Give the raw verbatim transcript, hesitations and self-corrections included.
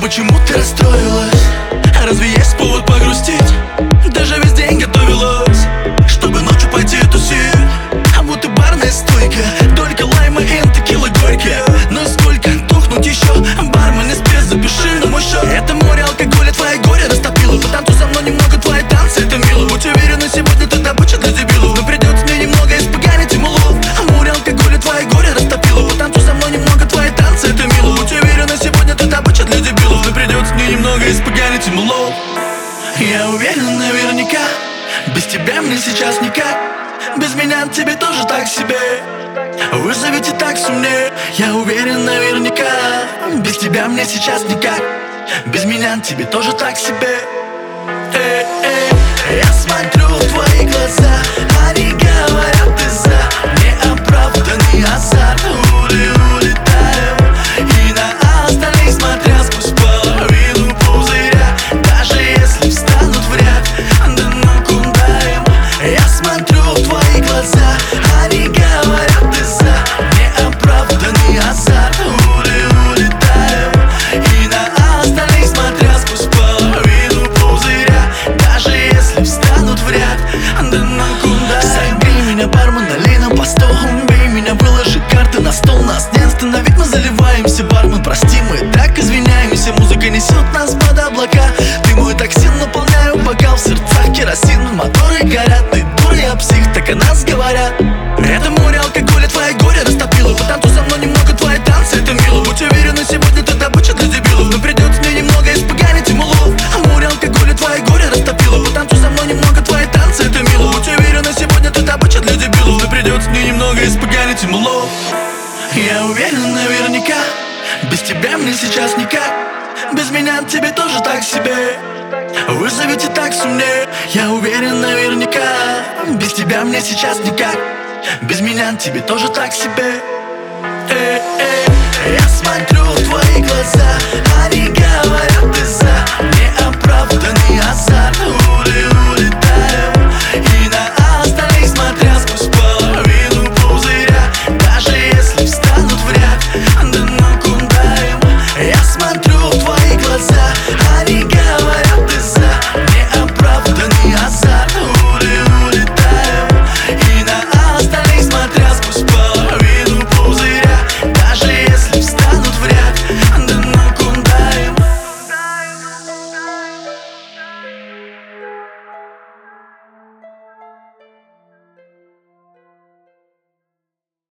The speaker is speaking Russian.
почему ты расстроилась? Разве есть повод погрустить? Даже весь день готовилась, чтобы ночью пойти тусить. А вот и барная стойка, только лайма и текила горькая. Но сколько тухнуть еще? Бармен, спец, запиши на мой счет. Это море алкоголя, твои горе растопило. Потанцуй со мной немного, твои танцы, это мило. Будь уверена, сегодня ты добыча для дебилов. Но придется мне немного испоганить им улов. А море алкоголя, твои горе растопило. Потанцуй со мной немного, твои танцы, это мило. Будь уверена, сегодня ты добыча для дебилов. Но придется мне немного испоганить им улов. Я уверен наверняка, без тебя мне сейчас никак. Без меня тебе тоже так себе. Вызовите такси мне. Я уверен наверняка, без тебя мне сейчас никак. Без меня тебе тоже так себе. Эй, эй. Я смотрю в твои глаза, они говорят, ты за неоправданный азарт. Ули, улетаем, и на остальных смотря сквозь половину пузыря. Даже если встанут в ряд, да ну куда им. Я смотрю в твои глаза, они говорят, ты за неоправданный азарт. Ули, улетаем, и на остальных смотря сквозь половину пузыря. Даже если встанут в ряд, да ну куда им. Согрей меня, бармен, налей нам по сто. Убей меня, выложи карты на стол. Нас не остановить, мы заливаемся. Бармен, прости, мы так извиняемся. Музыка несет нас под облака. Ты мой токсин, наполняю бокал. В сердцах керосин, моторы горят. Ты дура, я псих, так о нас говорят. Это море алкоголя, твои горе растопило. Потанцуй со мной немного, твои танцы, это мило. Будь уверена, сегодня ты добыча для дебилов. Но придется мне немного испоганить им улов. А море алкоголя, твои горе растопило. Потанцуй со мной немного, твои танцы, это мило. Будь уверена, сегодня ты добыча для дебилов. Но придется мне немного испоганить им улов. Я уверен наверняка, без тебя мне сейчас никак. Без меня тебе тоже так себе. Вызовите такси мне. Я уверен наверняка, без тебя мне сейчас никак. Без меня тебе тоже так себе. Эй, эй. Я смотрю в твои глаза, они